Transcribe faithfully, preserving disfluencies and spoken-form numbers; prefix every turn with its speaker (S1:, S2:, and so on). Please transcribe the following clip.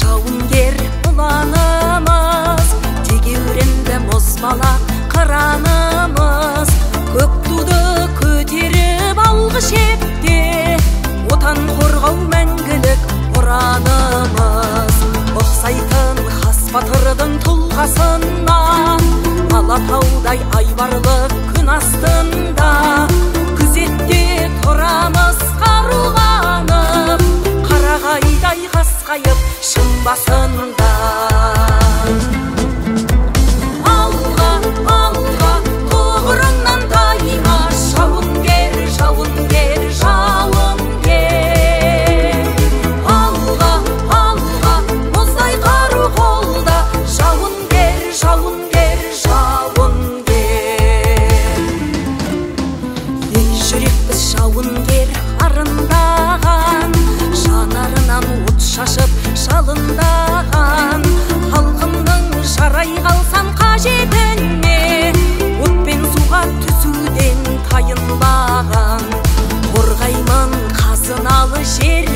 S1: жауынгер ұланымыз, тегеурінді мұзбала қыранымыз, көк туды көтеріп алғы шепте, отан қорғау мәңгілік ұранымыз. Ұқсайтын хас батырдың тұлғасынан, Алатаудай айбарлы күн астында, күзетте тұрамыз қаруланып, қарағайдай қасқайып шың басында. Алға, алға, тұғырыңнан тайма, жауынгер, жауынгер, жауынгер. Алға, алға, мұздай қару қолда, жауынгер, жауынгер, жауынгер. Ей жүрекпіз жауынгер арындаған, жанарынан от шашып жалындаған, халқымның жарай қалсам қажетіне, отпен суға түсуден тайынбаған, қорғаймын қазыналы жер